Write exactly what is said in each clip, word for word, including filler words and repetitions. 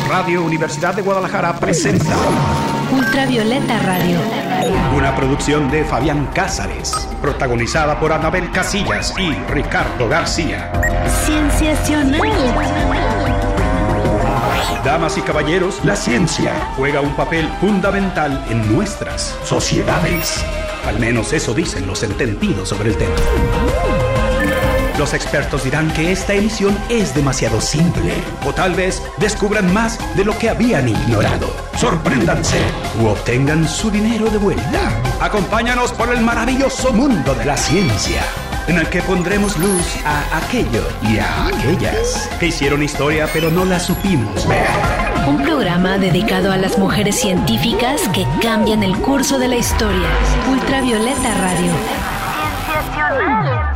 Radio Universidad de Guadalajara presenta Ultravioleta Radio, una producción de Fabián Cázares, protagonizada por Anabel Casillas y Ricardo García. Cienciacional. Damas y caballeros, la ciencia juega un papel fundamental en nuestras sociedades. Al menos eso dicen los entendidos sobre el tema. Los expertos dirán que esta emisión es demasiado simple, o tal vez descubran más de lo que habían ignorado. Sorpréndanse u obtengan su dinero de vuelta. Acompáñanos por el maravilloso mundo de la ciencia, en el que pondremos luz a aquello y a aquellas que hicieron historia pero no la supimos ver. Un programa dedicado a las mujeres científicas que cambian el curso de la historia. Ultravioleta Radio. Cienciacional.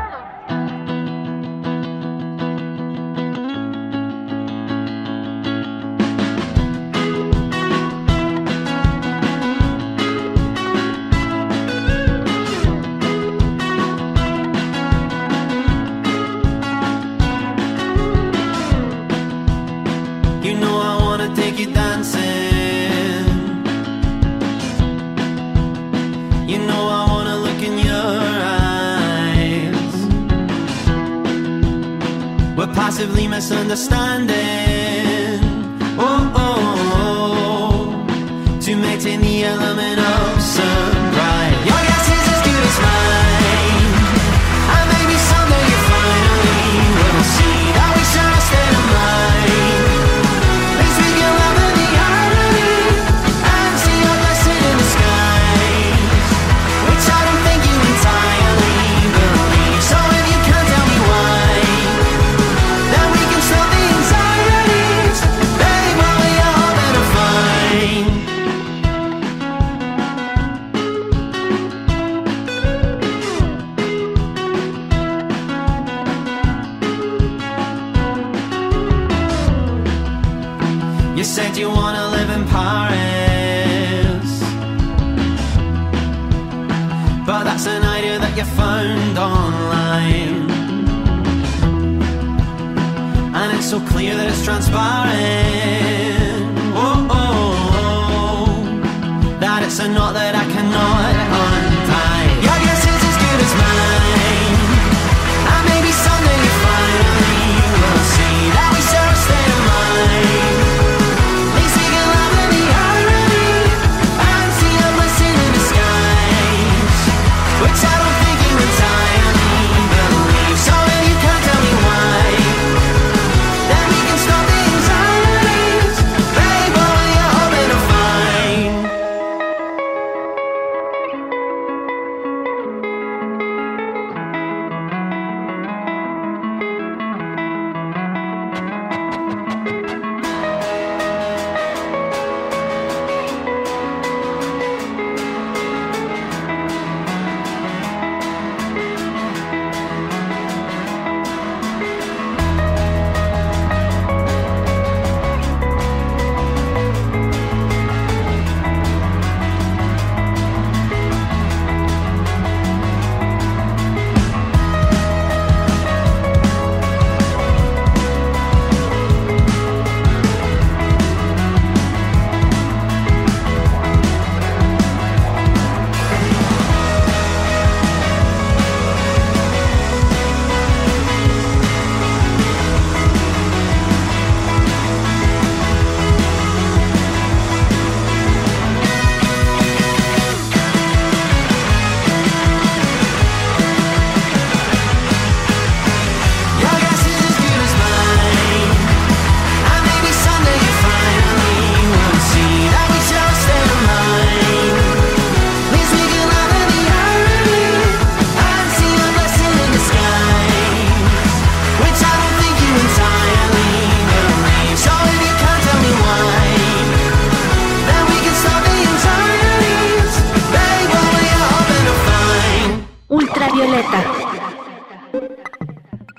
Possibly misunderstanding. Oh, oh, oh, to maintain the element of surprise. Your guess is as good as mine, and maybe someday you finally will see that we share a state of mind. At least we can laugh at the irony and see a blessing in the skies, which I don't think you entirely believe. So if you can't tell me why, said you wanna live in Paris, but that's an idea that you found online, and it's so clear that it's transparent. Oh, oh, oh, that it's a knot that I cannot untie. Your guess is as good as mine, and maybe someday you finally will see that we share a state of mind. Which I don't think you entirely believe. So if you can't tell me why, then we can stop the anxiety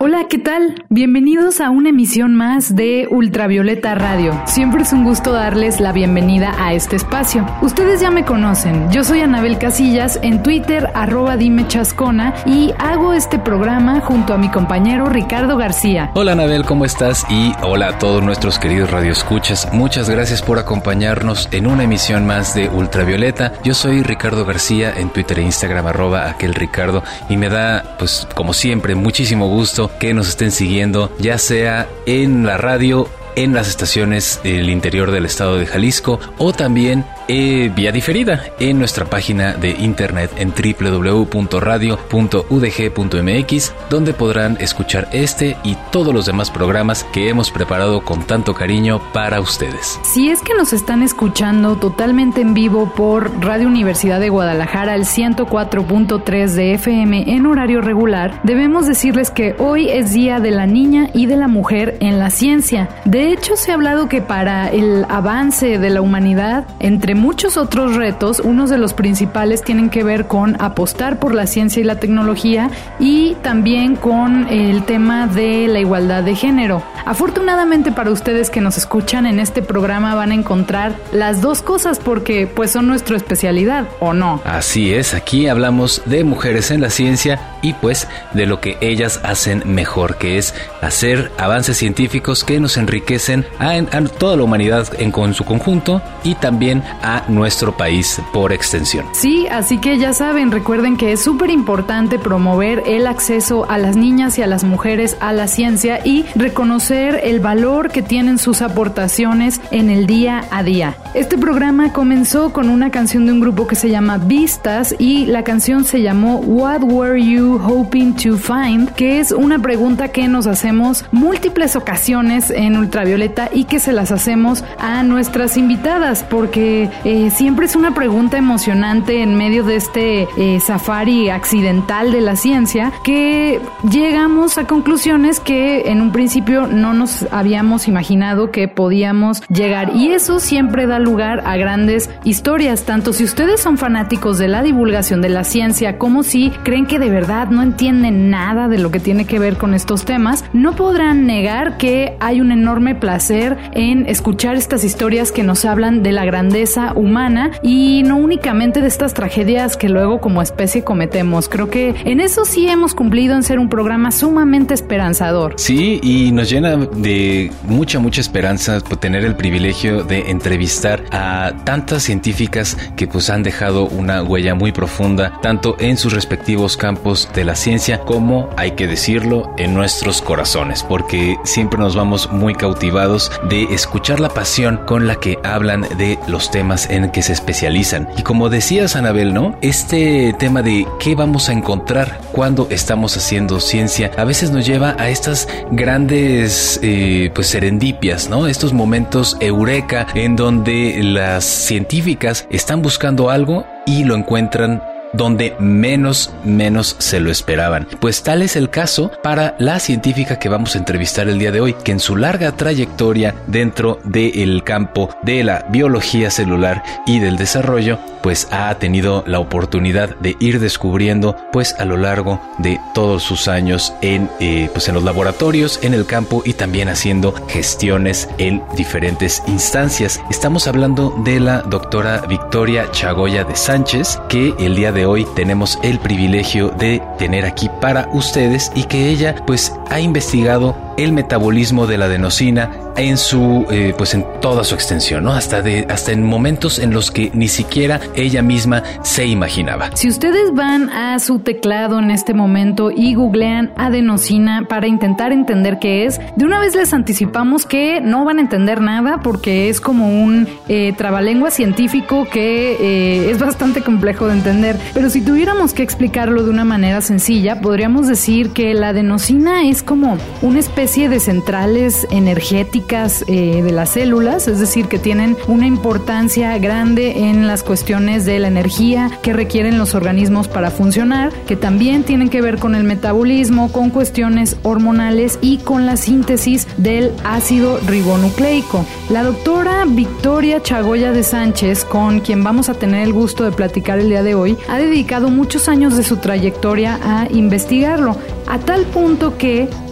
Hola, ¿qué tal? Bienvenidos a una emisión más de Ultravioleta Radio. Siempre es un gusto darles la bienvenida a este espacio. Ustedes ya me conocen, yo soy Anabel Casillas, en Twitter, arroba dime chascona, y hago este programa junto a mi compañero Ricardo García. Hola Anabel, ¿cómo estás? Y hola a todos nuestros queridos radioescuchas. Muchas gracias por acompañarnos en una emisión más de Ultravioleta. Yo soy Ricardo García, en Twitter e Instagram, arroba aquel Ricardo, y me da, pues como siempre, muchísimo gusto que nos estén siguiendo, ya sea en la radio, en las estaciones del interior del estado de Jalisco, o también eh, vía diferida en nuestra página de internet en doble u doble u doble u punto radio punto u d g punto m x, donde podrán escuchar este y todos los demás programas que hemos preparado con tanto cariño para ustedes. Si es que nos están escuchando totalmente en vivo por Radio Universidad de Guadalajara, el ciento cuatro punto tres de F M en horario regular, debemos decirles que hoy es Día de la Niña y de la Mujer en la Ciencia. De hecho, se ha hablado que para el avance de la humanidad, entre muchos otros retos, unos de los principales tienen que ver con apostar por la ciencia y la tecnología, y también con el tema de la igualdad de género. Afortunadamente para ustedes que nos escuchan en este programa van a encontrar las dos cosas, porque pues son nuestra especialidad, ¿o no? Así es, aquí hablamos de mujeres en la ciencia y pues de lo que ellas hacen mejor, que es hacer avances científicos que nos enriquecen a, a toda la humanidad en con su conjunto, y también a nuestro país por extensión. Sí, así que ya saben, recuerden que es súper importante promover el acceso a las niñas y a las mujeres a la ciencia y reconocer el valor que tienen sus aportaciones en el día a día. Este programa comenzó con una canción de un grupo que se llama Vistas, y la canción se llamó What Were You Hoping to Find?, que es una pregunta que nos hacemos múltiples ocasiones en Ultravioleta y que se las hacemos a nuestras invitadas, porque eh, siempre es una pregunta emocionante en medio de este eh, safari accidental de la ciencia, que llegamos a conclusiones que en un principio no nos habíamos imaginado que podíamos llegar, y eso siempre da lugar a grandes historias, tanto si ustedes son fanáticos de la divulgación de la ciencia como si creen que de verdad no entienden nada de lo que tiene que ver con estos temas. No podrán negar que hay un enorme placer en escuchar estas historias que nos hablan de la grandeza humana, y no únicamente de estas tragedias que luego como especie cometemos. Creo que en eso sí hemos cumplido, en ser un programa sumamente esperanzador. Sí, y nos llena de mucha, mucha esperanza por tener el privilegio de entrevistar a tantas científicas que pues han dejado una huella muy profunda, tanto en sus respectivos campos de la ciencia como, hay que decirlo, en nuestros corazones, porque siempre nos vamos muy cautivados de escuchar la pasión con la que hablan de los temas en que se especializan. Y como decías, Anabel, ¿no? Este tema de qué vamos a encontrar cuando estamos haciendo ciencia a veces nos lleva a estas grandes eh, pues serendipias, ¿no? Estos momentos eureka en donde las científicas están buscando algo y lo encuentran donde menos, menos se lo esperaban. Pues tal es el caso para la científica que vamos a entrevistar el día de hoy, que en su larga trayectoria dentro del campo de la biología celular y del desarrollo, pues ha tenido la oportunidad de ir descubriendo, pues a lo largo de todos sus años en, eh, pues en los laboratorios, en el campo, y también haciendo gestiones en diferentes instancias. Estamos hablando de la doctora Victoria Chagoya de Sánchez, que el día de hoy tenemos el privilegio de tener aquí para ustedes, y que ella pues ha investigado el metabolismo de la adenosina en su eh, pues en toda su extensión, ¿no? Hasta de hasta en momentos en los que ni siquiera ella misma se imaginaba. Si ustedes van a su teclado en este momento y googlean adenosina para intentar entender qué es, de una vez les anticipamos que no van a entender nada, porque es como un eh, trabalengua científico que eh, es bastante complejo de entender. Pero si tuviéramos que explicarlo de una manera sencilla, podríamos decir que la adenosina es como una especie de centrales energéticas eh, de las células, es decir, que tienen una importancia grande en las cuestiones de la energía que requieren los organismos para funcionar, que también tienen que ver con el metabolismo, con cuestiones hormonales y con la síntesis del ácido ribonucleico. La doctora Victoria Chagoya de Sánchez, con quien vamos a tener el gusto de platicar el día de hoy, ha dedicado muchos años de su trayectoria a investigarlo, a tal punto que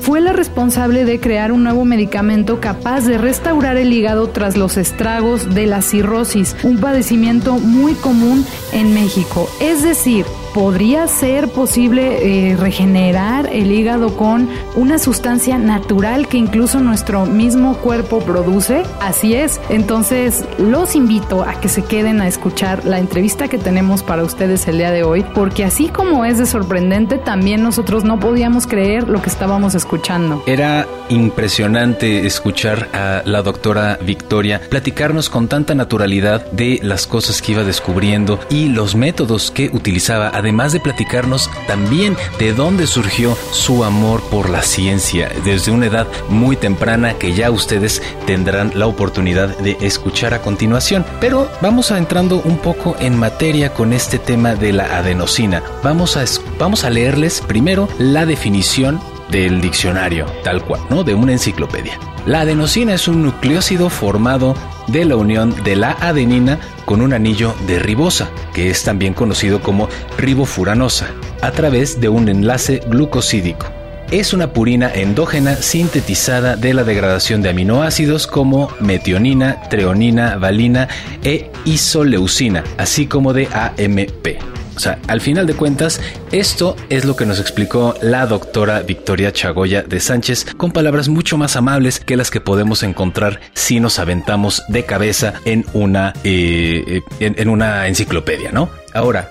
fue la responsable de crear un nuevo medicamento capaz de restaurar el hígado tras los estragos de la cirrosis, un padecimiento muy común en México. Es decir, ¿podría ser posible eh, regenerar el hígado con una sustancia natural que incluso nuestro mismo cuerpo produce? Así es. Entonces, los invito a que se queden a escuchar la entrevista que tenemos para ustedes el día de hoy, porque así como es de sorprendente, también nosotros no podíamos creer lo que estábamos escuchando. Era impresionante escuchar a la doctora Victoria platicarnos con tanta naturalidad de las cosas que iba descubriendo y los métodos que utilizaba, además de platicarnos también de dónde surgió su amor por la ciencia desde una edad muy temprana que ya ustedes tendrán la oportunidad de escuchar a continuación. Pero vamos a entrando un poco en materia con este tema de la adenosina. Vamos a, vamos a leerles primero la definición del diccionario, tal cual, ¿no? De una enciclopedia. La adenosina es un nucleósido formado de la unión de la adenina con un anillo de ribosa, que es también conocido como ribofuranosa, a través de un enlace glucosídico. Es una purina endógena sintetizada de la degradación de aminoácidos como metionina, treonina, valina e isoleucina, así como de A M P. O sea, al final de cuentas, esto es lo que nos explicó la doctora Victoria Chagoya de Sánchez con palabras mucho más amables que las que podemos encontrar si nos aventamos de cabeza en una, eh, en, en una enciclopedia, ¿no? Ahora,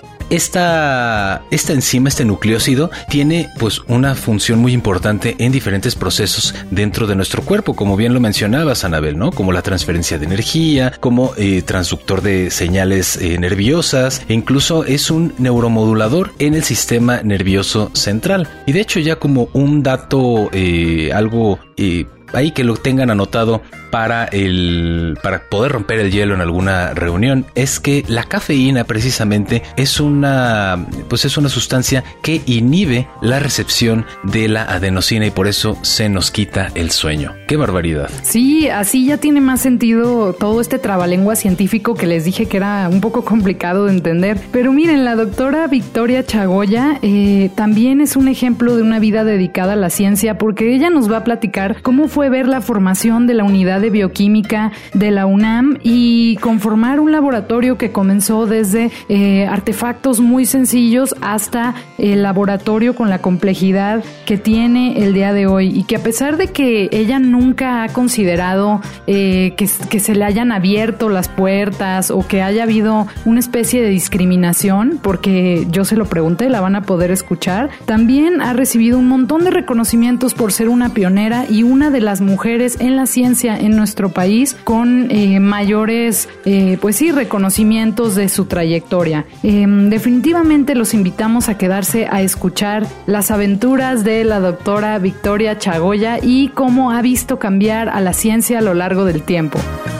Esta, esta enzima, este nucleósido, tiene pues una función muy importante en diferentes procesos dentro de nuestro cuerpo, como bien lo mencionabas, Anabel, ¿no? Como la transferencia de energía, como eh, transductor de señales eh, nerviosas, e incluso es un neuromodulador en el sistema nervioso central. Y de hecho, ya como un dato, eh, algo eh, ahí que lo tengan anotado para el para poder romper el hielo en alguna reunión, es que la cafeína precisamente es una pues es una sustancia que inhibe la recepción de la adenosina y por eso se nos quita el sueño. ¡Qué barbaridad! Sí, así ya tiene más sentido todo este trabalengua científico que les dije que era un poco complicado de entender. Pero miren, la doctora Victoria Chagoya eh, también es un ejemplo de una vida dedicada a la ciencia, porque ella nos va a platicar cómo fue ver la formación de la unidad de bioquímica de la UNAM y conformar un laboratorio que comenzó desde eh, artefactos muy sencillos hasta el laboratorio con la complejidad que tiene el día de hoy, y que a pesar de que ella nunca ha considerado eh, que, que se le hayan abierto las puertas o que haya habido una especie de discriminación, porque yo se lo pregunté, la van a poder escuchar, también ha recibido un montón de reconocimientos por ser una pionera y una de las mujeres en la ciencia en nuestro país con eh, mayores, eh, pues sí, reconocimientos de su trayectoria. Eh, definitivamente los invitamos a quedarse a escuchar las aventuras de la doctora Victoria Chagoya y cómo ha visto cambiar a la ciencia a lo largo del tiempo.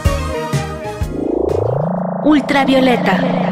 Ultravioleta.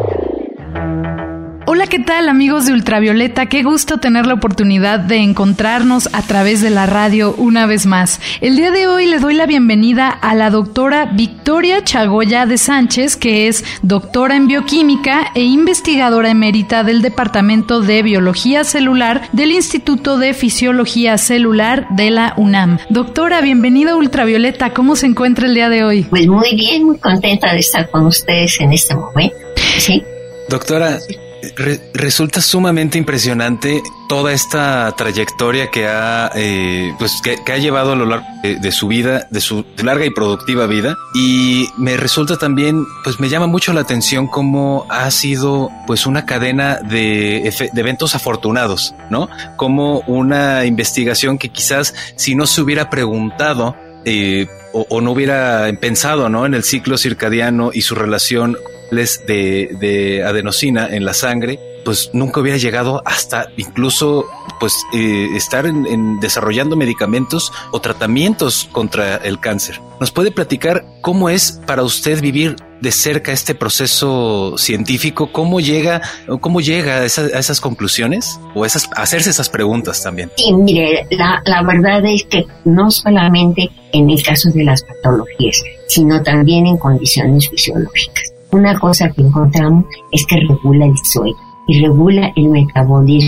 Hola, ¿qué tal, amigos de Ultravioleta? Qué gusto tener la oportunidad de encontrarnos a través de la radio una vez más. El día de hoy le doy la bienvenida a la doctora Victoria Chagoya de Sánchez, que es doctora en bioquímica e investigadora emérita del Departamento de Biología Celular del Instituto de Fisiología Celular de la UNAM. Doctora, bienvenida a Ultravioleta. ¿Cómo se encuentra el día de hoy? Pues muy bien, muy contenta de estar con ustedes en este momento. Sí. Doctora, Re- resulta sumamente impresionante toda esta trayectoria que ha eh, pues que, que ha llevado a lo largo de, de su vida, de su larga y productiva vida, y me resulta también, pues me llama mucho la atención cómo ha sido pues una cadena de, efe- de eventos afortunados, ¿no? Como una investigación que quizás si no se hubiera preguntado eh, o, o no hubiera pensado, ¿no?, en el ciclo circadiano y su relación de, de adenosina en la sangre, pues nunca hubiera llegado hasta incluso pues eh, estar en, en desarrollando medicamentos o tratamientos contra el cáncer. ¿Nos puede platicar cómo es para usted vivir de cerca este proceso científico? ¿Cómo llega, cómo llega a, esa, a esas conclusiones o esas, a hacerse esas preguntas también? Sí, mire, la, la verdad es que no solamente en el caso de las patologías, sino también en condiciones fisiológicas. Una cosa que encontramos es que regula el sueño y regula el metabolismo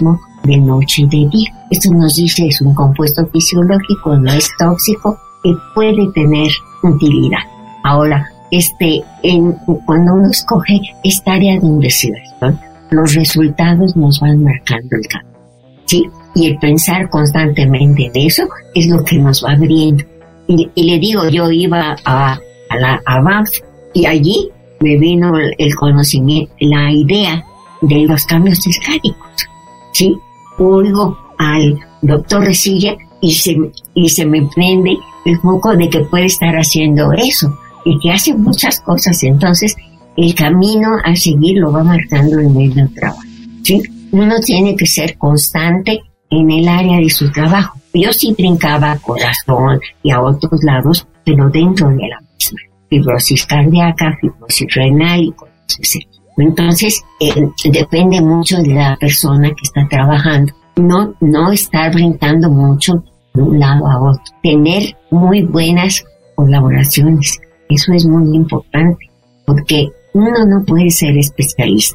de noche y de día. Esto nos dice es un compuesto fisiológico, no es tóxico, que puede tener utilidad. Ahora, este, en, cuando uno escoge esta área de investigación, los resultados nos van marcando el camino, ¿sí? Y el pensar constantemente en eso es lo que nos va abriendo. Y, y le digo, yo iba a, a la a Banff y allí me vino el, el conocimiento, la idea de los cambios escálicos, ¿sí? Oigo al doctor Resilla y se, y se me prende el foco de que puede estar haciendo eso y que hace muchas cosas. Entonces el camino a seguir lo va marcando el medio de trabajo, ¿sí? Uno tiene que ser constante en el área de su trabajo. Yo sí brincaba a corazón y a otros lados, pero dentro de la misma. Fibrosis cardíaca, fibrosis renal y cosas así. Entonces, eh, depende mucho de la persona que está trabajando. No, no estar brincando mucho de un lado a otro. Tener muy buenas colaboraciones. Eso es muy importante, porque uno no puede ser especialista.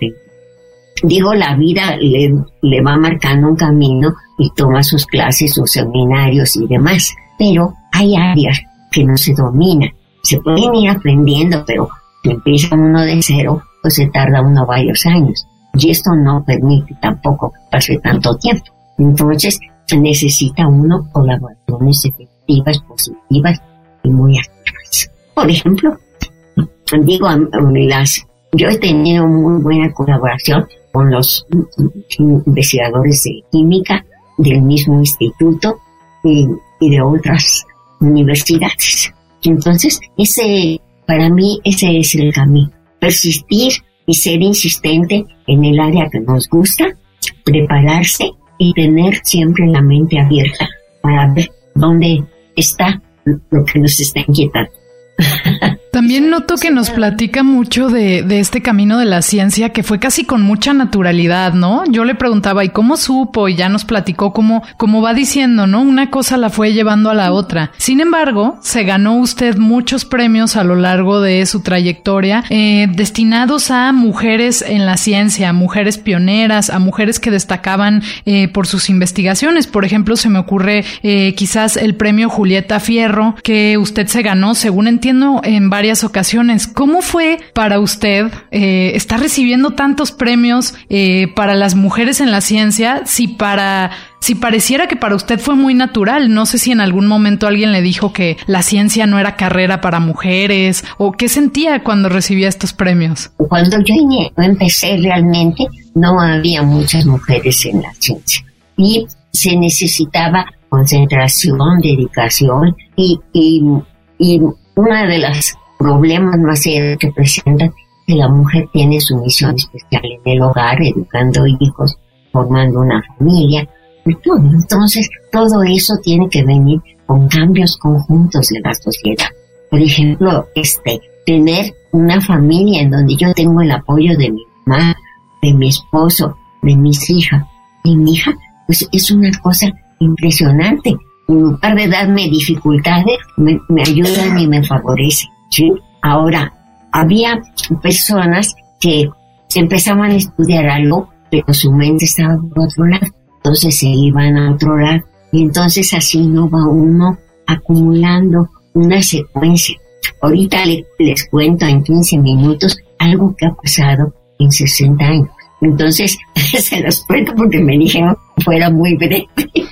Digo, la vida le, le va marcando un camino y toma sus clases, sus seminarios y demás. Pero hay áreas que no se dominan. Se pueden ir aprendiendo, pero si empieza uno de cero, pues se tarda uno varios años. Y esto no permite tampoco que pase tanto tiempo. Entonces, se necesita uno colaboraciones efectivas, positivas y muy activas. Por ejemplo, digo, las, yo he tenido muy buena colaboración con los investigadores de química del mismo instituto y, y de otras universidades. Entonces, ese, para mí, ese es el camino. Persistir y ser insistente en el área que nos gusta, prepararse y tener siempre la mente abierta para ver dónde está lo que nos está inquietando. También noto que nos platica mucho de, de este camino de la ciencia que fue casi con mucha naturalidad, ¿no? Yo le preguntaba, ¿y cómo supo? Y ya nos platicó cómo, cómo va diciendo, ¿no? Una cosa la fue llevando a la otra. Sin embargo, se ganó usted muchos premios a lo largo de su trayectoria, eh, destinados a mujeres en la ciencia, a mujeres pioneras, a mujeres que destacaban eh, por sus investigaciones. Por ejemplo, se me ocurre eh, quizás el premio Julieta Fierro, que usted se ganó, según entiendo, en varias ocasiones. ¿Cómo fue para usted eh, estar recibiendo tantos premios eh, para las mujeres en la ciencia? Si para si pareciera que para usted fue muy natural. No sé si en algún momento alguien le dijo que la ciencia no era carrera para mujeres, o qué sentía cuando recibía estos premios. Cuando yo empecé realmente no había muchas mujeres en la ciencia y se necesitaba concentración, dedicación y, y, y una de las problemas más serios que presentan que la mujer tiene su misión especial en el hogar, educando hijos, formando una familia, y todo. Entonces, todo eso tiene que venir con cambios conjuntos de la sociedad. Por ejemplo, este, tener una familia en donde yo tengo el apoyo de mi mamá, de mi esposo, de mis hijas, y mi hija, pues es una cosa impresionante. En lugar de darme dificultades, me, me ayudan y me favorecen, ¿sí? Ahora, había personas que empezaban a estudiar algo, pero su mente estaba por otro lado, entonces se iban a otro lado, y entonces así no va uno acumulando una secuencia. Ahorita le, les cuento en quince minutos algo que ha pasado en sesenta años. Entonces, se los cuento porque me dijeron que fuera muy breve.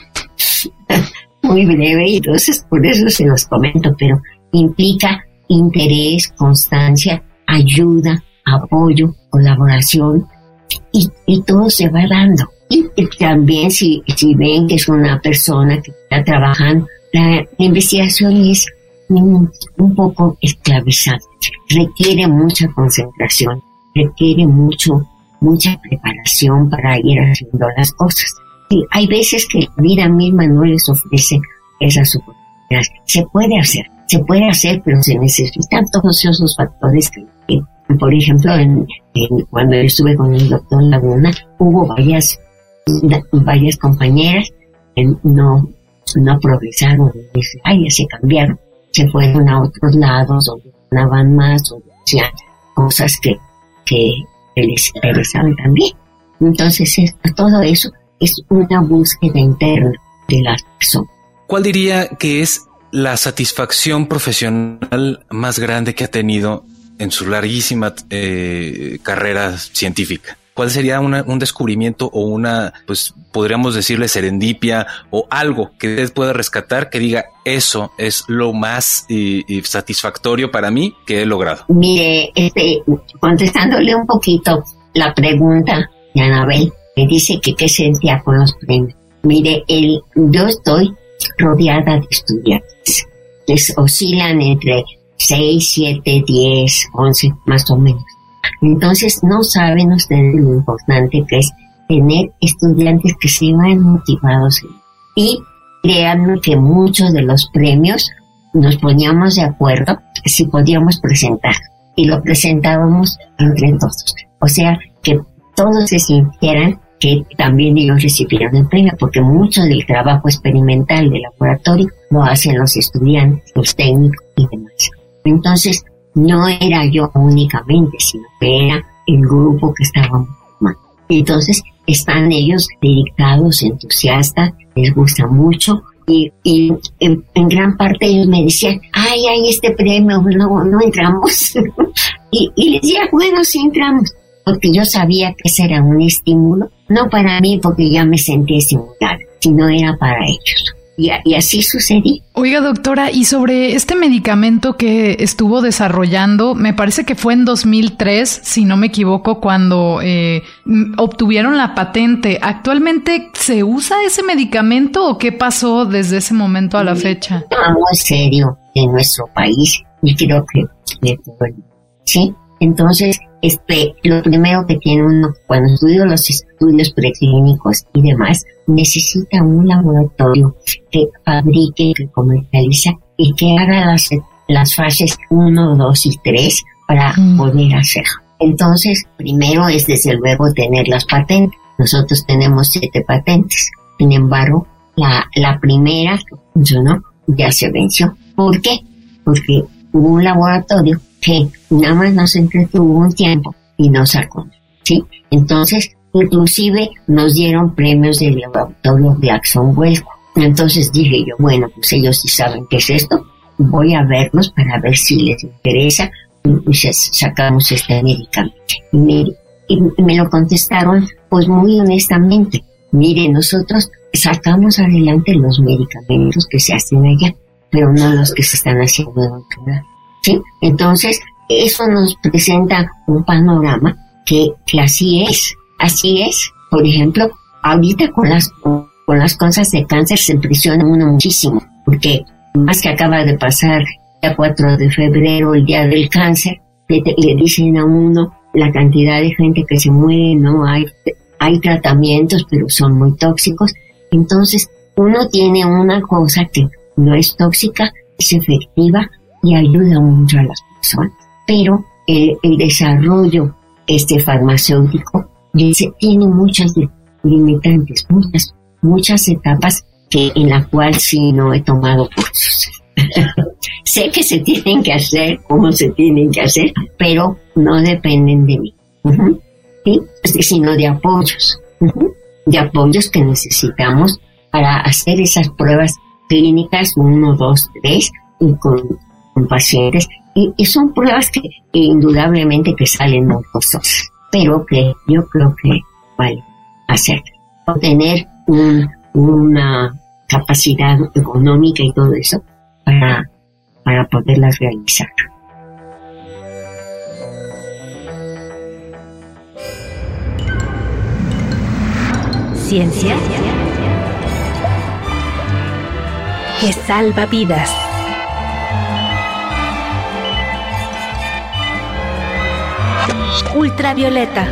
muy breve, y entonces por eso se los comento, pero implica interés, constancia, ayuda, apoyo, colaboración, y, y todo se va dando. Y, y también si, si ven que es una persona que está trabajando, la, la investigación es un, un poco esclavizante, requiere mucha concentración, requiere mucho, mucha preparación para ir haciendo las cosas. Y hay veces que la vida misma no les ofrece esas oportunidades. Se puede hacer, se puede hacer, pero se necesitan todos esos factores que, que por ejemplo, en, en, cuando estuve con el doctor Laguna, hubo varias, varias compañeras que no, no progresaron, ay, ya se cambiaron, se fueron a otros lados, donde ganaban más, o hacían cosas que, que les interesaban también. Entonces, esto, todo eso es una búsqueda interna de la persona. ¿Cuál diría que es la satisfacción profesional más grande que ha tenido en su larguísima eh, carrera científica? ¿Cuál sería una, un descubrimiento o una, pues podríamos decirle serendipia o algo que usted pueda rescatar que diga eso es lo más eh, eh, satisfactorio para mí que he logrado? Mire, este, contestándole un poquito la pregunta de Anabel, me dice que qué sentía con los premios. Mire, el, yo estoy rodeada de estudiantes que oscilan entre seis, siete, diez, once, más o menos. Entonces, no saben ustedes lo importante que es tener estudiantes que se van motivados. Y créanme que muchos de los premios nos poníamos de acuerdo si podíamos presentar. Y lo presentábamos entre todos. O sea, que todos se sintieran que también ellos recibieron el premio, porque mucho del trabajo experimental de laboratorio lo hacen los estudiantes, los técnicos y demás. Entonces, no era yo únicamente, sino que era el grupo que estábamos formando. Entonces, están ellos dedicados, entusiastas, les gusta mucho, y, y en, en gran parte ellos me decían, ay, ay, este premio, no, no entramos. y, y les decía, bueno, sí entramos, porque yo sabía que ese era un estímulo, no para mí, porque ya me sentía estimulada, sino era para ellos. Y, y así sucedió. Oiga, doctora, y sobre este medicamento que estuvo desarrollando, me parece que fue en dos mil tres, si no me equivoco, cuando eh, obtuvieron la patente. ¿Actualmente se usa ese medicamento o qué pasó desde ese momento a la fecha? No, muy serio en nuestro país, y creo que de todo el mundo, ¿sí? Entonces, este, lo primero que tiene uno cuando estudia los estudios preclínicos y demás, necesita un laboratorio que fabrique, que comercializa y que haga las, las fases uno, dos y tres para mm. poder hacerlo. Entonces, primero es desde luego tener las patentes. Nosotros tenemos siete patentes. Sin embargo, la, la primera que funcionó ya se venció. ¿Por qué? Porque hubo un laboratorio que nada más nos entretuvo un tiempo y nos sacó, ¿sí? Entonces, inclusive nos dieron premios del laboratorio de Axon Huelco. Entonces dije yo, bueno, pues ellos sí saben qué es esto, voy a verlos para ver si les interesa, y pues sacamos este medicamento. Y me, y me lo contestaron, pues muy honestamente, mire, nosotros sacamos adelante los medicamentos que se hacen allá, pero no los que se están haciendo en otro lado. ¿Sí? Entonces, eso nos presenta un panorama que, que así es, así es. Por ejemplo, ahorita con las, con las cosas de cáncer se impresiona uno muchísimo, porque más que acaba de pasar el cuatro de febrero, el día del cáncer, le, le dicen a uno la cantidad de gente que se muere, no hay, hay tratamientos, pero son muy tóxicos. Entonces, uno tiene una cosa que no es tóxica, es efectiva, y ayuda mucho a las personas. Pero el, el desarrollo este farmacéutico dice, tiene muchas limitantes, muchas, muchas etapas que en la cual sí no he tomado cursos. Sé que se tienen que hacer como se tienen que hacer, pero no dependen de mí, uh-huh. ¿Sí? Sino de apoyos, uh-huh. de apoyos que necesitamos para hacer esas pruebas clínicas uno, dos, tres y con con pacientes, y, y son pruebas que, que indudablemente que salen muy costosas, pero que yo creo que vale hacer, o tener un, una capacidad económica y todo eso para, para poderlas realizar. Ciencia que salva vidas. Ultravioleta.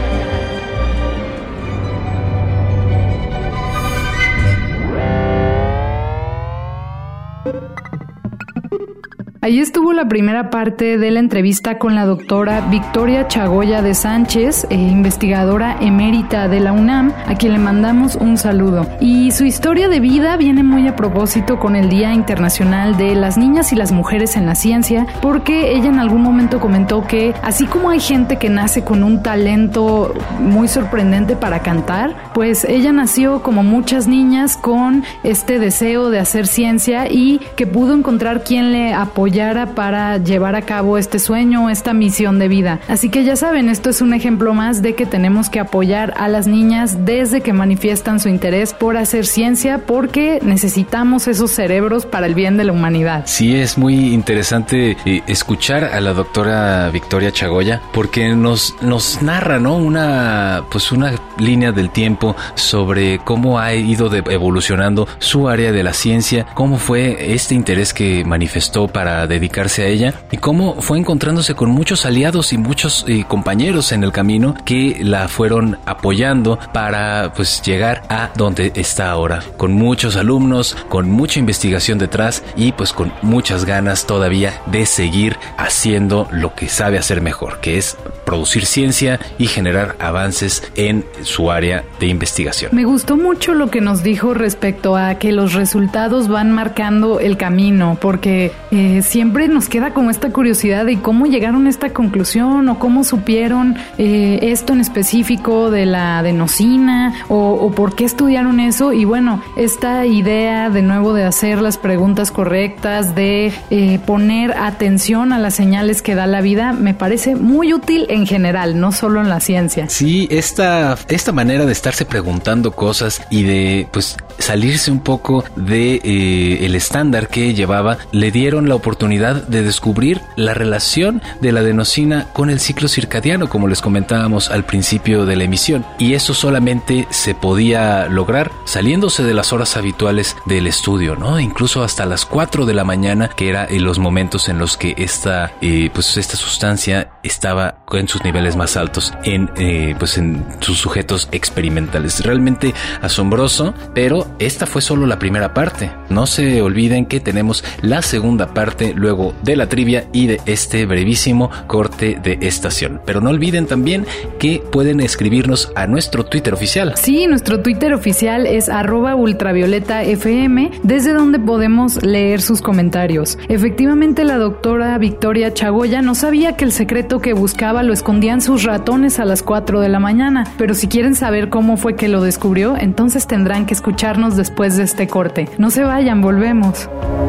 Ahí estuvo la primera parte de la entrevista con la doctora Victoria Chagoya de Sánchez, eh, investigadora emérita de la UNAM, a quien le mandamos un saludo. Y su historia de vida viene muy a propósito con el Día Internacional de las Niñas y las Mujeres en la Ciencia, porque ella en algún momento comentó que así como hay gente que nace con un talento muy sorprendente para cantar, pues ella nació como muchas niñas con este deseo de hacer ciencia y que pudo encontrar quien le apoyara para llevar a cabo este sueño, esta misión de vida. Así que ya saben, esto es un ejemplo más de que tenemos que apoyar a las niñas desde que manifiestan su interés por hacer ciencia, porque necesitamos esos cerebros para el bien de la humanidad. Sí, es muy interesante eh, escuchar a la doctora Victoria Chagoya, porque nos, nos narra, ¿no? Una, pues una línea del tiempo sobre cómo ha ido de, evolucionando su área de la ciencia, cómo fue este interés que manifestó para dedicarse a ella y cómo fue encontrándose con muchos aliados y muchos eh, compañeros en el camino que la fueron apoyando para pues llegar a donde está ahora, con muchos alumnos, con mucha investigación detrás y pues con muchas ganas todavía de seguir haciendo lo que sabe hacer mejor, que es producir ciencia y generar avances en su área de investigación. Me gustó mucho lo que nos dijo respecto a que los resultados van marcando el camino, porque eh, siempre nos queda como esta curiosidad de cómo llegaron a esta conclusión o cómo supieron eh, esto en específico de la adenosina o, o por qué estudiaron eso. Y bueno, esta idea de nuevo de hacer las preguntas correctas, de eh, poner atención a las señales que da la vida, me parece muy útil en general, no solo en la ciencia. Sí, esta, esta manera de estarse preguntando cosas y de pues salirse un poco de eh, el estándar que llevaba, le dieron la oportunidad de descubrir la relación de la adenosina con el ciclo circadiano, como les comentábamos al principio de la emisión, y eso solamente se podía lograr saliéndose de las horas habituales del estudio, ¿no? Incluso hasta las cuatro de la mañana, que era en los momentos en los que esta eh, pues esta sustancia estaba en sus niveles más altos en eh, pues en sus sujetos experimentales. Realmente asombroso, pero esta fue solo la primera parte. No se olviden que tenemos la segunda parte luego de la trivia y de este brevísimo corte de estación. Pero no olviden también que pueden escribirnos a nuestro Twitter oficial. Sí, nuestro Twitter oficial es arroba ultravioletafm, desde donde podemos leer sus comentarios. Efectivamente, la doctora Victoria Chagoya no sabía que el secreto que buscaba lo escondían sus ratones a las cuatro de la mañana, pero si quieren saber cómo fue que lo descubrió, entonces tendrán que escucharnos después de este corte. No se vayan, volvemos.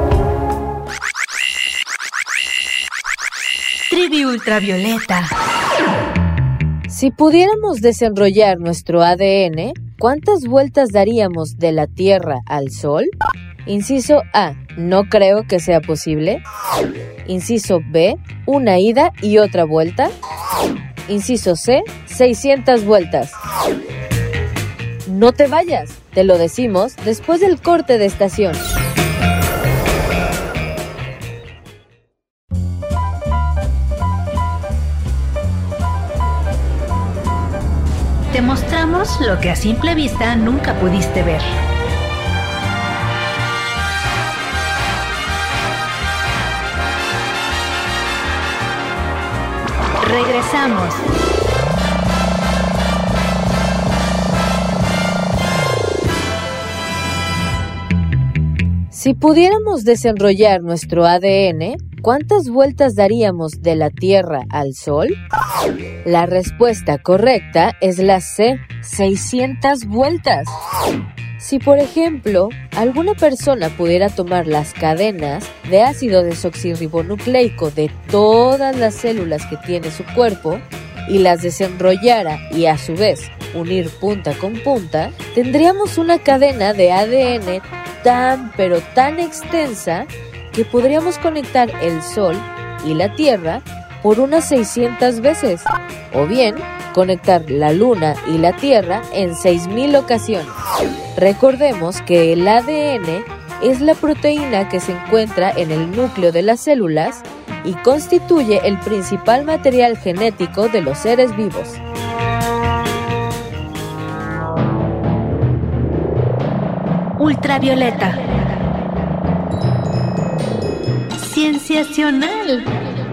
Trivia Ultravioleta. Si pudiéramos desenrollar nuestro A D N, ¿cuántas vueltas daríamos de la Tierra al Sol? Inciso A, no creo que sea posible. Inciso B, una ida y otra vuelta. Inciso C, seiscientas vueltas. No te vayas, te lo decimos después del corte de estación. Te mostramos lo que a simple vista nunca pudiste ver. Regresamos. Si pudiéramos desenrollar nuestro A D N, ¿cuántas vueltas daríamos de la Tierra al Sol? La respuesta correcta es la C, seiscientas vueltas. Si, por ejemplo, alguna persona pudiera tomar las cadenas de ácido desoxirribonucleico de todas las células que tiene su cuerpo y las desenrollara y a su vez unir punta con punta, tendríamos una cadena de A D N tan pero tan extensa que podríamos conectar el Sol y la Tierra por unas seiscientas veces, o bien conectar la Luna y la Tierra en seis mil ocasiones. Recordemos que el A D N es la proteína que se encuentra en el núcleo de las células y constituye el principal material genético de los seres vivos. Ultravioleta. Cienciacional.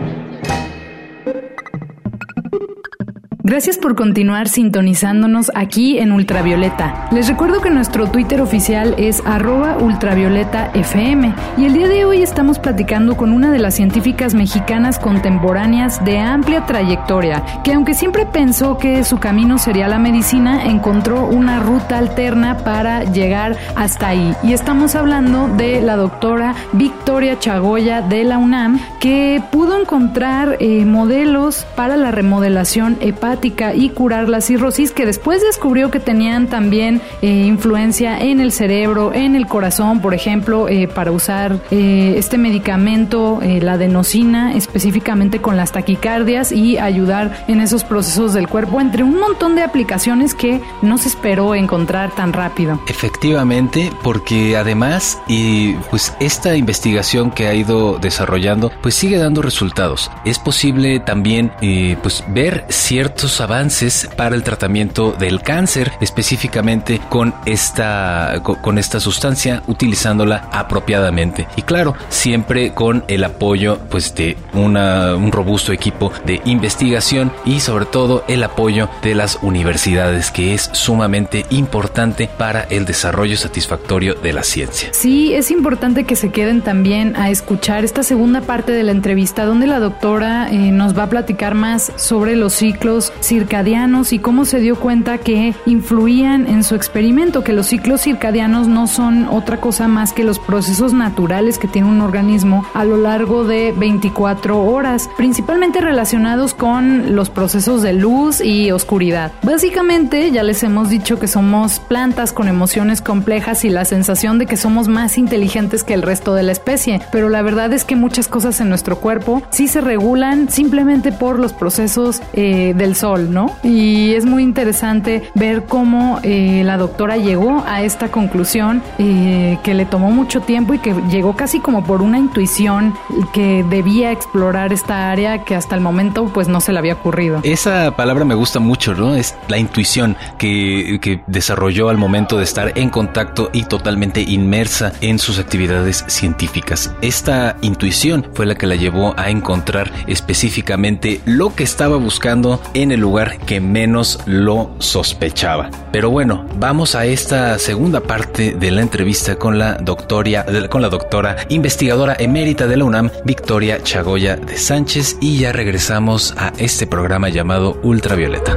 Gracias por continuar sintonizándonos aquí en Ultravioleta. Les recuerdo que nuestro Twitter oficial es arroba ultravioletafm y el día de hoy estamos platicando con una de las científicas mexicanas contemporáneas de amplia trayectoria, que aunque siempre pensó que su camino sería la medicina, encontró una ruta alterna para llegar hasta ahí. Y estamos hablando de la doctora Victoria Chagoya de la UNAM, que pudo encontrar eh, modelos para la remodelación hepática y curar la cirrosis, que después descubrió que tenían también eh, influencia en el cerebro, en el corazón, por ejemplo, eh, para usar eh, este medicamento, eh, la adenosina, específicamente con las taquicardias y ayudar en esos procesos del cuerpo, entre un montón de aplicaciones que no se esperó encontrar tan rápido. Efectivamente, porque además, y pues esta investigación que ha ido desarrollando, pues sigue dando resultados. Es posible también eh, pues ver ciertos avances para el tratamiento del cáncer, específicamente con esta con, con esta sustancia, utilizándola apropiadamente. Y claro, siempre con el apoyo pues de una, un robusto equipo de investigación y sobre todo el apoyo de las universidades, que es sumamente importante para el desarrollo satisfactorio de la ciencia. Sí, es importante que se queden también a escuchar esta segunda parte de la entrevista, donde la doctora eh, nos va a platicar más sobre los ciclos circadianos y cómo se dio cuenta que influían en su experimento, que los ciclos circadianos no son otra cosa más que los procesos naturales que tiene un organismo a lo largo de veinticuatro horas, principalmente relacionados con los procesos de luz y oscuridad. Básicamente, ya les hemos dicho que somos plantas con emociones complejas y la sensación de que somos más inteligentes que el resto de la especie, pero la verdad es que muchas cosas en nuestro cuerpo sí se regulan simplemente por los procesos eh, del sol, ¿no? Y es muy interesante ver cómo eh, la doctora llegó a esta conclusión eh, que le tomó mucho tiempo y que llegó casi como por una intuición que debía explorar esta área que hasta el momento pues no se le había ocurrido. Esa palabra me gusta mucho, ¿no? Es la intuición que, que desarrolló al momento de estar en contacto y totalmente inmersa en sus actividades científicas. Esta intuición fue la que la llevó a encontrar específicamente lo que estaba buscando en el lugar que menos lo sospechaba. Pero bueno, vamos a esta segunda parte de la entrevista con la doctoria, con la doctora investigadora emérita de la UNAM, Victoria Chagoya de Sánchez, y ya regresamos a este programa llamado Ultravioleta.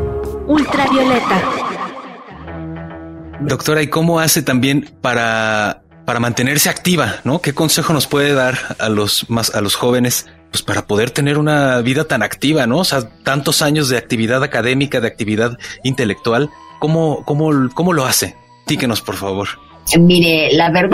Ultravioleta. Doctora, ¿y cómo hace también para, para mantenerse activa, ¿no? ¿Qué consejo nos puede dar a los más, a los jóvenes, pues para poder tener una vida tan activa, ¿no? O sea, tantos años de actividad académica, de actividad intelectual. ¿Cómo, cómo, cómo lo hace? Díganos, por favor. Mire, la verdad,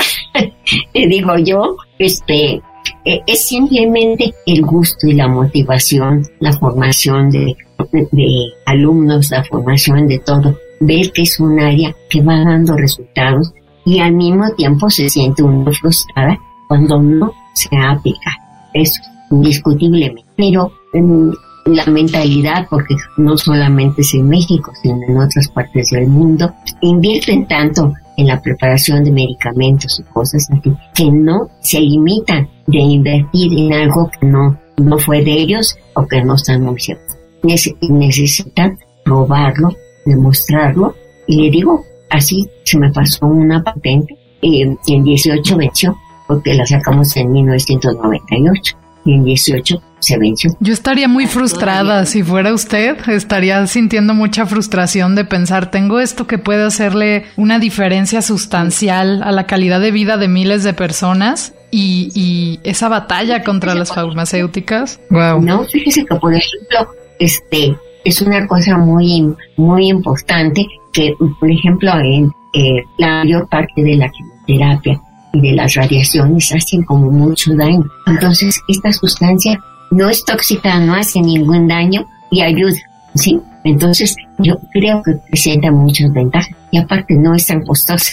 te digo yo, este, es simplemente el gusto y la motivación, la formación de, de, de alumnos, la formación de todo. Ver que es un área que va dando resultados y al mismo tiempo se siente uno frustrada cuando no se aplica. Eso indiscutiblemente, pero um, la mentalidad, porque no solamente es en México, sino en otras partes del mundo, invierten tanto en la preparación de medicamentos y cosas así, que no se limitan de invertir en algo que no, no fue de ellos o que no están muy seguros. Nece- necesitan probarlo, demostrarlo, y le digo, así se me pasó una patente, eh, en dieciocho venció, porque la sacamos en mil novecientos noventa y ocho. Y en dieciocho se venció. Yo estaría muy frustrada si fuera usted, estaría sintiendo mucha frustración de pensar, tengo esto que puede hacerle una diferencia sustancial a la calidad de vida de miles de personas y, y esa batalla contra las farmacéuticas. Wow. No, fíjese que por ejemplo, este, es una cosa muy, muy importante que, por ejemplo, en eh, la mayor parte de la quimioterapia y de las radiaciones hacen como mucho daño. Entonces, esta sustancia no es tóxica, no hace ningún daño y ayuda, ¿sí? Entonces, yo creo que presenta muchas ventajas y aparte no es tan costosa.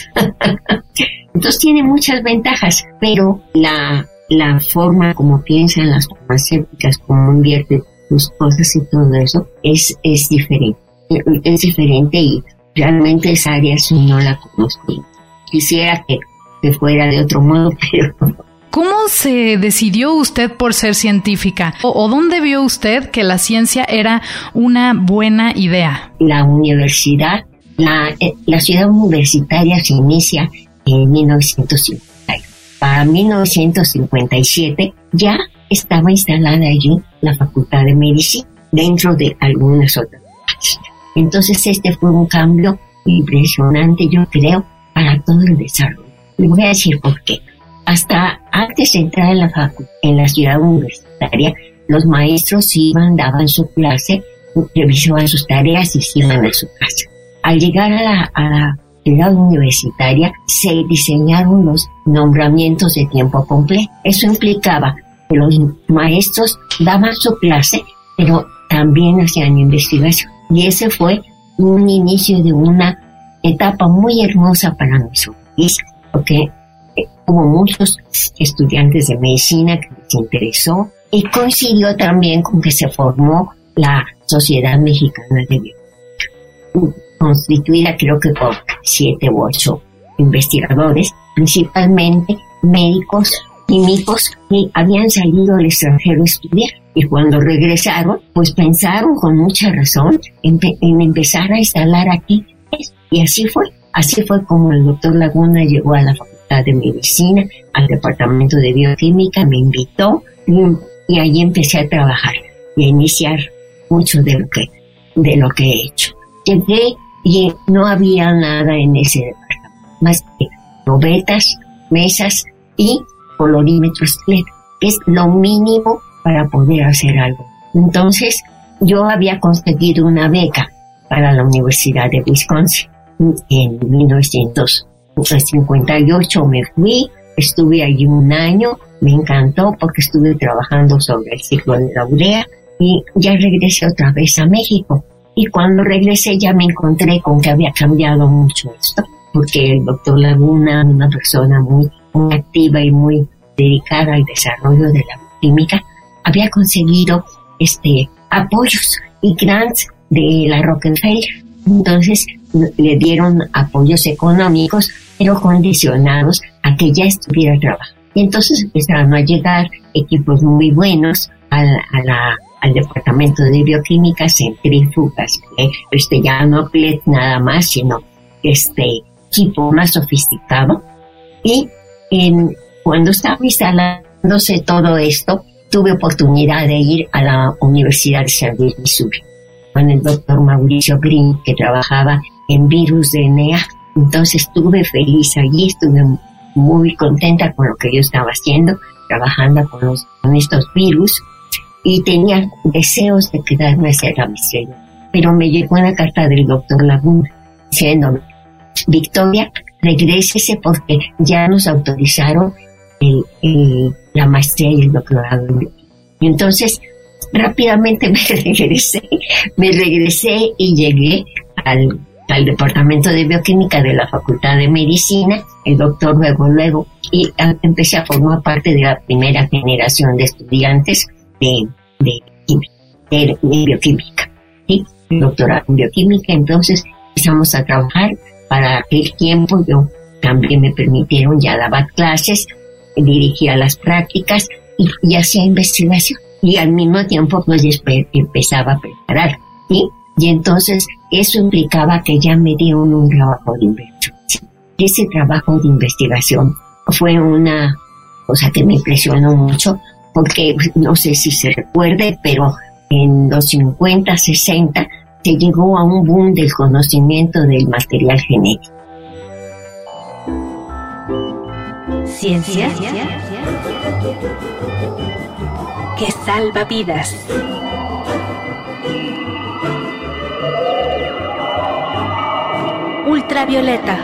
Entonces, tiene muchas ventajas, pero la, la forma como piensan las farmacéuticas, cómo invierten sus cosas y todo eso, es, es diferente. Es diferente y realmente esa área sí no la conozco. Quisiera que que fuera de otro modo, pero ¿Cómo se decidió usted por ser científica? ¿O, o dónde vio usted que la ciencia era una buena idea? La universidad, la, la ciudad universitaria se inicia en mil novecientos cincuenta. Para mil novecientos cincuenta y siete ya estaba instalada allí la Facultad de Medicina, dentro de algunas otras. Entonces este fue un cambio impresionante, yo creo, para todo el desarrollo. Les voy a decir por qué. Hasta antes de entrar en la facultad, en la ciudad universitaria, los maestros iban, daban su clase, revisaban sus tareas y se iban a su casa. Al llegar a la, a la ciudad universitaria, se diseñaron los nombramientos de tiempo completo. Eso implicaba que los maestros daban su clase, pero también hacían investigación. Y ese fue un inicio de una etapa muy hermosa para nuestro país, porque hubo muchos estudiantes de medicina que les interesó, y coincidió también con que se formó la Sociedad Mexicana de Bioquímica, constituida creo que por siete u ocho investigadores, principalmente médicos, químicos, que habían salido al extranjero a estudiar. Y cuando regresaron, pues pensaron con mucha razón en, en empezar a instalar aquí. Y así fue. Así fue como el doctor Laguna llegó a la Facultad de Medicina, al Departamento de Bioquímica, me invitó y, y ahí empecé a trabajar y a iniciar mucho de lo que, de lo que he hecho. Llegué y no había nada en ese departamento, más que probetas, mesas y colorímetros, que es lo mínimo para poder hacer algo. Entonces, yo había conseguido una beca para la Universidad de Wisconsin. En mil novecientos cincuenta y ocho me fui, estuve allí un año, me encantó porque estuve trabajando sobre el ciclo de la urea y ya regresé otra vez a México. Y cuando regresé ya me encontré con que había cambiado mucho esto, porque el doctor Laguna, una persona muy, muy activa y muy dedicada al desarrollo de la química, había conseguido este apoyos y grants de la Rockefeller. Entonces le dieron apoyos económicos, pero condicionados a que ya estuviera trabajando. Y entonces empezaron a llegar equipos muy buenos a la, a la, al departamento de bioquímica, centrífugas, eh, este ya no P L E T nada más, sino este equipo más sofisticado. Y en, cuando estaba instalándose todo esto, tuve oportunidad de ir a la Universidad de San Luis, Missouri, con el doctor Mauricio Green, que trabajaba en virus D N A. Entonces estuve feliz allí, estuve muy contenta con lo que yo estaba haciendo, trabajando con, los, con estos virus, y tenía deseos de quedarme a hacer la maestría. Pero me llegó una carta del doctor Laguna diciendo: Victoria, regrésese porque ya nos autorizaron el, el, la maestría y el doctorado. Y entonces rápidamente me regresé, me regresé y llegué al, al departamento de bioquímica de la Facultad de Medicina, el doctor luego, luego, y a, empecé a formar parte de la primera generación de estudiantes de, de, de, de bioquímica, ¿sí? El doctorado en bioquímica. Entonces empezamos a trabajar. Para aquel tiempo yo también me permitieron, ya daba clases, dirigía las prácticas y, y hacía investigación. Y al mismo tiempo pues empezaba a preparar, ¿sí? Y entonces eso implicaba que ya me dieron un trabajo de investigación. Y ese trabajo de investigación fue una cosa que me impresionó mucho, porque no sé si se recuerde, pero en los cincuenta, sesenta se llegó a un boom del conocimiento del material genético. Ciencia que salva vidas. Ultravioleta.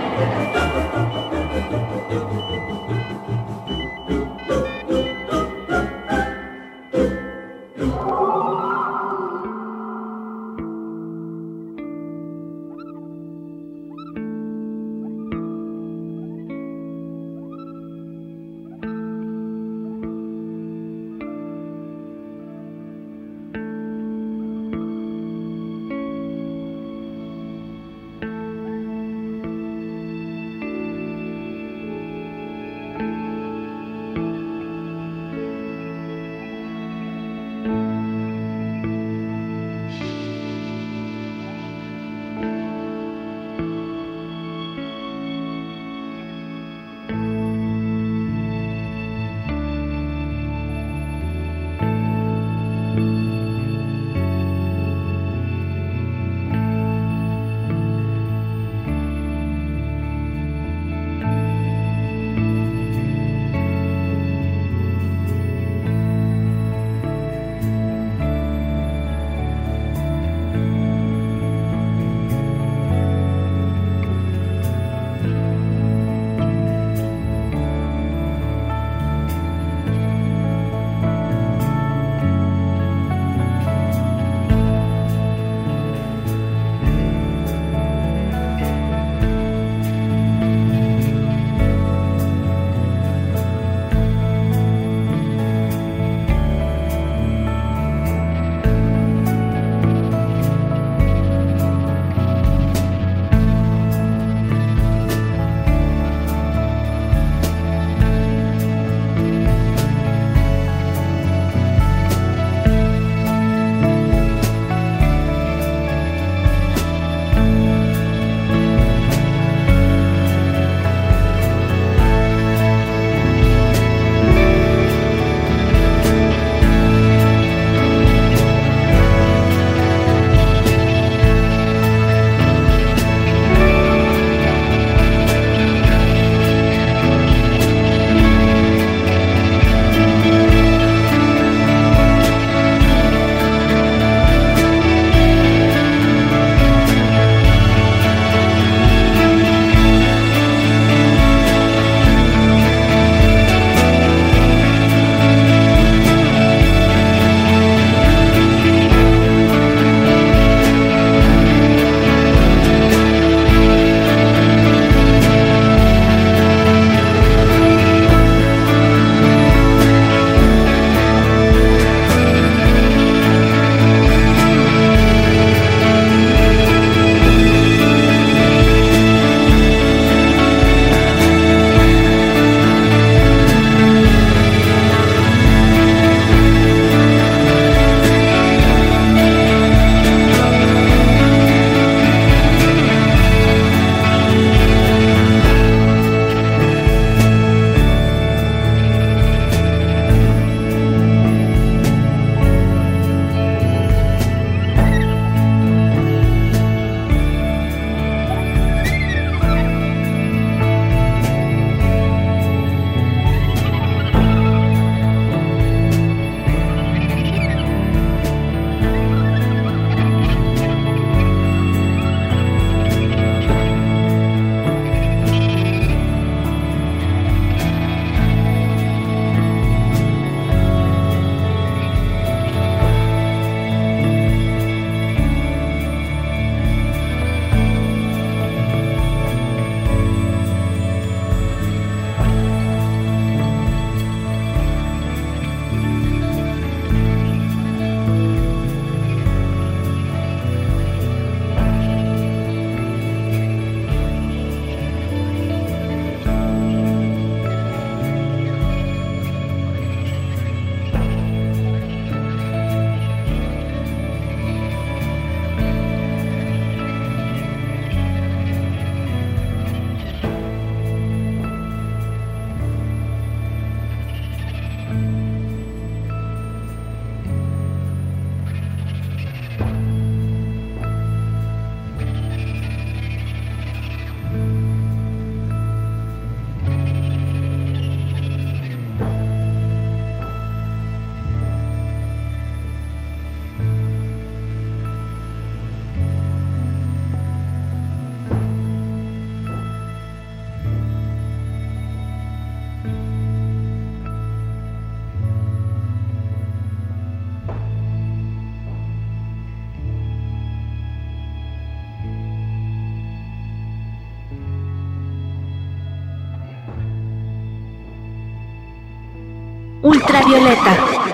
Ultravioleta.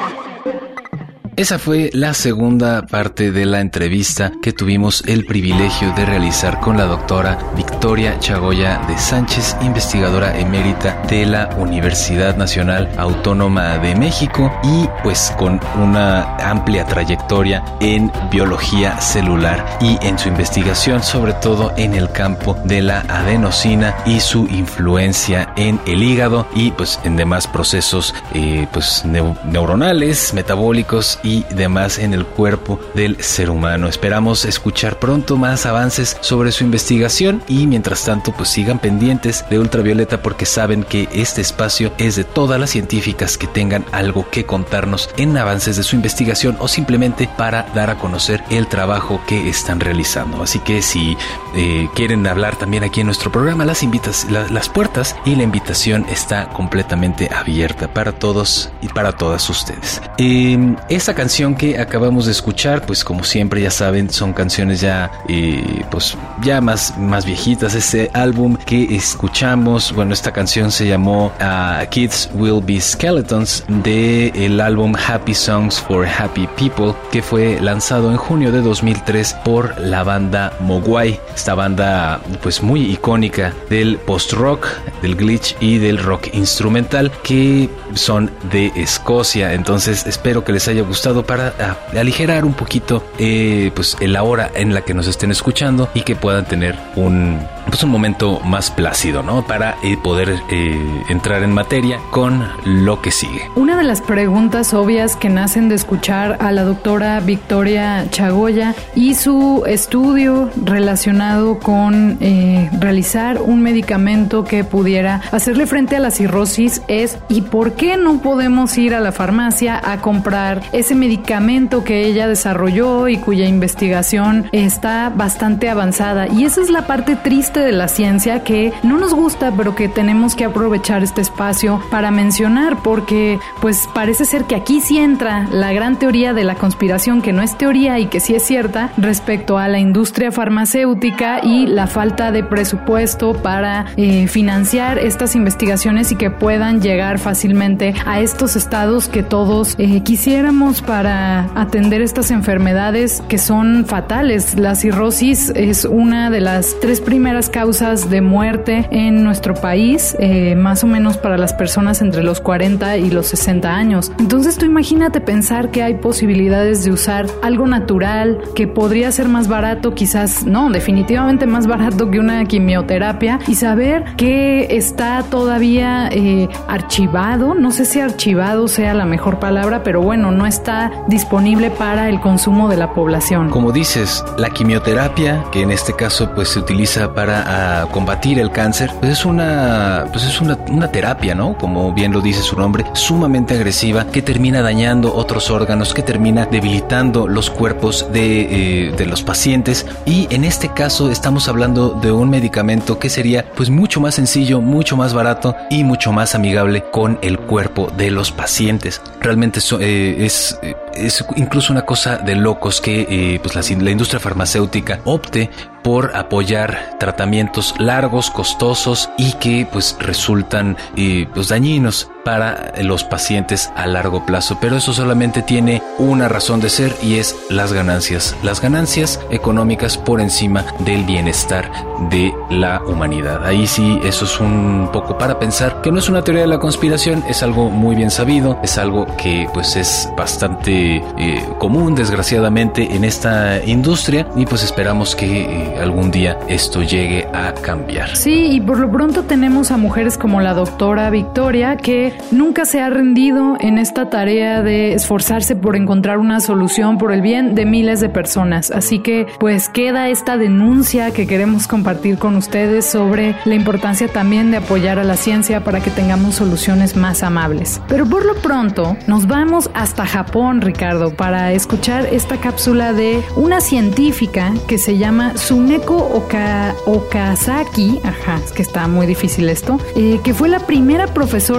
Esa fue la segunda parte de la entrevista que tuvimos el privilegio de realizar con la doctora Victoria Chagoya de Sánchez, investigadora emérita de la Universidad Nacional Autónoma de México y pues con una amplia trayectoria en biología celular y en su investigación, sobre todo en el campo de la adenosina y su influencia en el hígado y pues en demás procesos eh, pues neu- neuronales, metabólicos y demás en el cuerpo del ser humano. Esperamos escuchar pronto más avances sobre su investigación y mientras tanto pues sigan pendientes de Ultravioleta porque saben que este espacio es de todas las científicas que tengan algo que contarnos en avances de su investigación o simplemente para dar a conocer el trabajo que están realizando. Así que si eh, quieren hablar también aquí en nuestro programa, las invitas, la, las puertas y la invitación está completamente abierta para todos y para todas ustedes. Eh, esta canción que acabamos de escuchar, pues como siempre ya saben, son canciones ya eh, pues ya más, más viejitas. Este álbum que escuchamos, bueno, esta canción se llamó uh, Kids Will Be Skeletons, de el álbum Happy Songs for Happy People, que fue lanzado en junio de dos mil tres por la banda Mogwai, esta banda pues muy icónica del post-rock, del glitch y del rock instrumental, que son de Escocia. Entonces espero que les haya gustado para a, aligerar un poquito eh, pues la hora en la que nos estén escuchando y que puedan tener un pues un momento más plácido, ¿no? Para eh, poder eh, entrar en materia con lo que sigue. Una de las preguntas obvias que nacen de escuchar a la doctora Victoria Chagoya y su estudio relacionado con eh, realizar un medicamento que pudiera hacerle frente a la cirrosis es ¿y por qué no podemos ir a la farmacia a comprar ese medicamento que ella desarrolló y cuya investigación está bastante avanzada? Y esa es la parte triste de la ciencia que no nos gusta, pero que tenemos que aprovechar este espacio para mencionar, porque pues parece ser que aquí sí entra la gran teoría de la conspiración, que no es teoría y que sí es cierta, respecto a la industria farmacéutica y la falta de presupuesto para eh, financiar estas investigaciones y que puedan llegar fácilmente a estos estados que todos eh, quisiéramos para atender estas enfermedades que son fatales. La cirrosis es una de las tres primeras causas de muerte en nuestro país, eh, más o menos para las personas entre los cuarenta y los sesenta años. Entonces tú imagínate pensar que hay posibilidades de usar algo natural que podría ser más barato, quizás no, definitivamente más barato que una quimioterapia, y saber que está todavía eh, archivado, no sé si archivado sea la mejor palabra, pero bueno, no está disponible para el consumo de la población. Como dices, la quimioterapia, que en este caso pues se utiliza para a combatir el cáncer, pues es una pues es una, una terapia, ¿no? Como bien lo dice su nombre, sumamente agresiva, que termina dañando otros órganos, que termina debilitando los cuerpos de, eh, de los pacientes, y en este caso estamos hablando de un medicamento que sería pues mucho más sencillo, mucho más barato y mucho más amigable con el cuerpo de los pacientes. Realmente so, eh, es, es incluso una cosa de locos que eh, pues la, la industria farmacéutica opte por apoyar tratamientos largos, costosos y que pues resultan eh, pues dañinos para los pacientes a largo plazo. Pero eso solamente tiene una razón de ser, y es las ganancias. Las ganancias económicas por encima del bienestar de la humanidad. Ahí sí, eso es un poco para pensar, que no es una teoría de la conspiración, es algo muy bien sabido, es algo que pues es bastante eh, común, desgraciadamente, en esta industria, y pues esperamos que eh, algún día esto llegue a cambiar. Sí, y por lo pronto tenemos a mujeres como la doctora Victoria, que nunca se ha rendido en esta tarea de esforzarse por encontrar una solución por el bien de miles de personas. Así que pues queda esta denuncia que queremos compartir con ustedes sobre la importancia también de apoyar a la ciencia para que tengamos soluciones más amables. Pero por lo pronto nos vamos hasta Japón, Ricardo, para escuchar esta cápsula de una científica que se llama Tsuneko Oka, Okazaki, ajá, es que está muy difícil esto, eh, que fue la primera profesora en la Universidad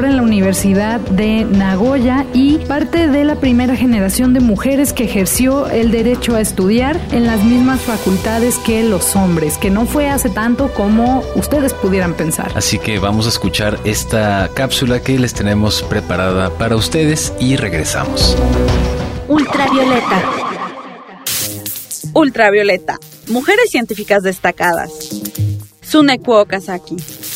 Universidad de Nagoya y parte de la primera generación de mujeres que ejerció el derecho a estudiar en las mismas facultades que los hombres, que no fue hace tanto como ustedes pudieran pensar. Así que vamos a escuchar esta cápsula que les tenemos preparada para ustedes y regresamos. Ultravioleta. Ultravioleta. Mujeres científicas destacadas. Tsuneko Okazaki.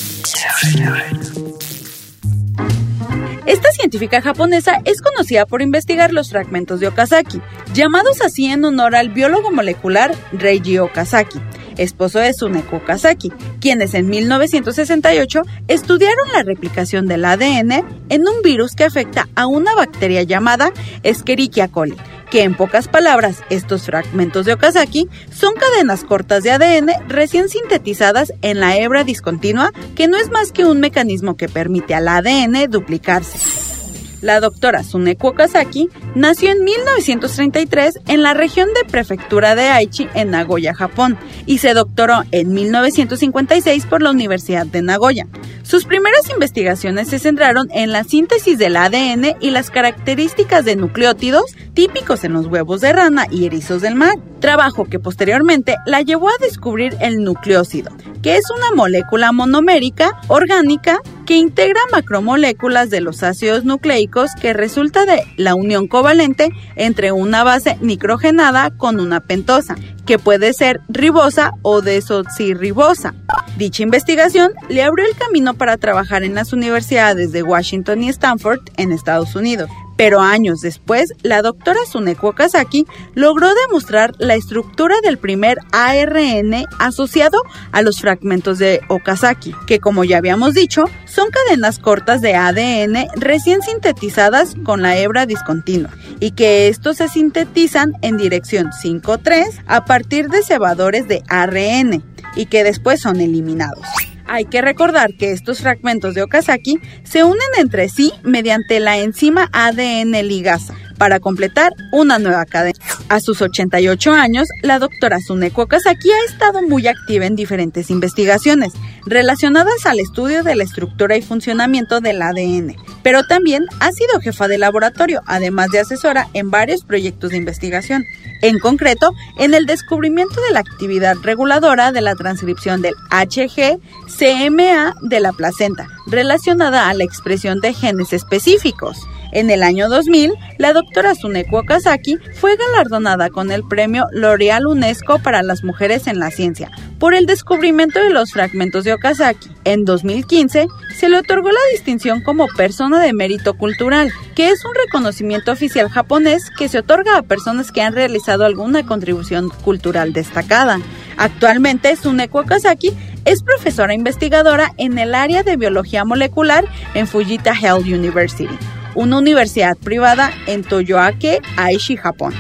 Esta científica japonesa es conocida por investigar los fragmentos de Okazaki, llamados así en honor al biólogo molecular Reiji Okazaki, esposo de Tsuneko Okazaki, quienes en mil novecientos sesenta y ocho estudiaron la replicación del A D N en un virus que afecta a una bacteria llamada Escherichia coli, que en pocas palabras, estos fragmentos de Okazaki son cadenas cortas de A D N recién sintetizadas en la hebra discontinua, que no es más que un mecanismo que permite al A D N duplicarse. La doctora Tsuneko Okazaki nació en mil novecientos treinta y tres en la región de prefectura de Aichi, en Nagoya, Japón, y se doctoró en mil novecientos cincuenta y seis por la Universidad de Nagoya. Sus primeras investigaciones se centraron en la síntesis del A D N y las características de nucleótidos típicos en los huevos de rana y erizos del mar, trabajo que posteriormente la llevó a descubrir el nucleósido, que es una molécula monomérica orgánica que integra macromoléculas de los ácidos nucleicos que resulta de la unión covalente entre una base nitrogenada con una pentosa, que puede ser ribosa o desoxirribosa. Dicha investigación le abrió el camino para trabajar en las universidades de Washington y Stanford en Estados Unidos. Pero años después, la doctora Tsuneko Okazaki logró demostrar la estructura del primer A R N asociado a los fragmentos de Okazaki, que como ya habíamos dicho, son cadenas cortas de A D N recién sintetizadas con la hebra discontinua, y que estos se sintetizan en dirección cinco tres a partir de cebadores de A R N, y que después son eliminados. Hay que recordar que estos fragmentos de Okazaki se unen entre sí mediante la enzima A D N ligasa para completar una nueva cadena. A sus ochenta y ocho años, la doctora Tsuneko Okazaki ha estado muy activa en diferentes investigaciones relacionadas al estudio de la estructura y funcionamiento del A D N, pero también ha sido jefa de laboratorio, además de asesora en varios proyectos de investigación, en concreto en el descubrimiento de la actividad reguladora de la transcripción del H G C M A de la placenta, relacionada a la expresión de genes específicos. En el año dos mil, la doctora Tsuneko Okazaki fue galardonada con el premio L'Oréal UNESCO para las mujeres en la ciencia por el descubrimiento de los fragmentos de Okazaki. En dos mil quince, se le otorgó la distinción como persona de mérito cultural, que es un reconocimiento oficial japonés que se otorga a personas que han realizado alguna contribución cultural destacada. Actualmente, Tsuneko Okazaki es profesora investigadora en el área de biología molecular en Fujita Health University, una universidad privada en Toyoake, Aichi, Japón.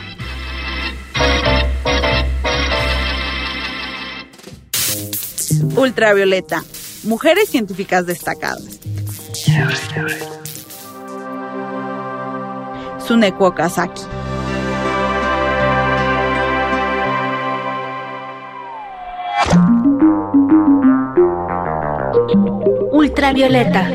Ultravioleta. Mujeres científicas destacadas. Tsuneko Okazaki. Ultravioleta.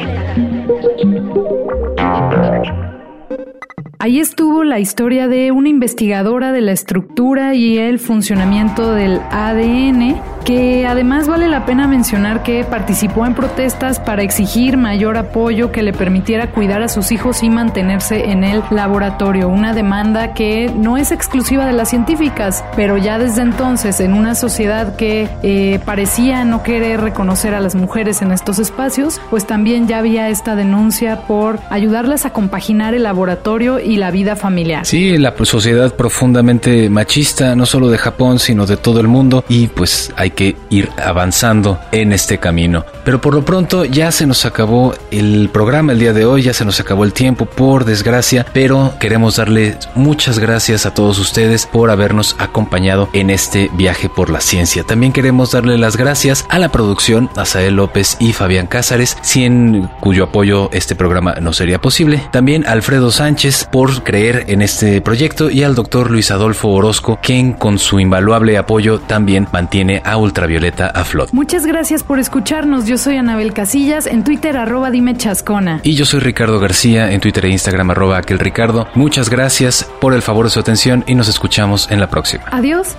Ahí estuvo la historia de una investigadora de la estructura y el funcionamiento del A D N, que además vale la pena mencionar que participó en protestas para exigir mayor apoyo que le permitiera cuidar a sus hijos y mantenerse en el laboratorio, una demanda que no es exclusiva de las científicas, pero ya desde entonces, en una sociedad que eh, parecía no querer reconocer a las mujeres en estos espacios, pues también ya había esta denuncia por ayudarlas a compaginar el laboratorio y la vida familiar. Sí, la sociedad profundamente machista, no solo de Japón, sino de todo el mundo, y pues hay que ir avanzando en este camino. Pero por lo pronto ya se nos acabó el programa el día de hoy, ya se nos acabó el tiempo, por desgracia, pero queremos darle muchas gracias a todos ustedes por habernos acompañado en este viaje por la ciencia. También queremos darle las gracias a la producción, a Sael López y Fabián Cázares, sin cuyo apoyo este programa no sería posible. También a Alfredo Sánchez por creer en este proyecto, y al doctor Luis Adolfo Orozco, quien con su invaluable apoyo también mantiene a ultravioleta a flote. Muchas gracias por escucharnos. Yo soy Anabel Casillas, en Twitter arroba dime chascona. Y yo soy Ricardo García, en Twitter e Instagram arroba aquel Ricardo. Muchas gracias por el favor de su atención y nos escuchamos en la próxima. Adiós.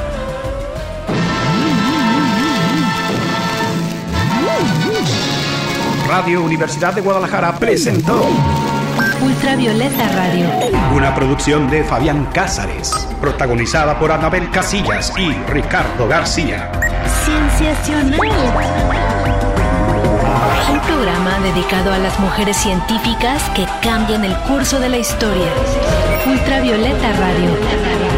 Radio Universidad de Guadalajara presentó Ultravioleta Radio, una producción de Fabián Cázares, protagonizada por Anabel Casillas y Ricardo García. Cienciacional. Un programa dedicado a las mujeres científicas que cambian el curso de la historia. Ultravioleta Radio.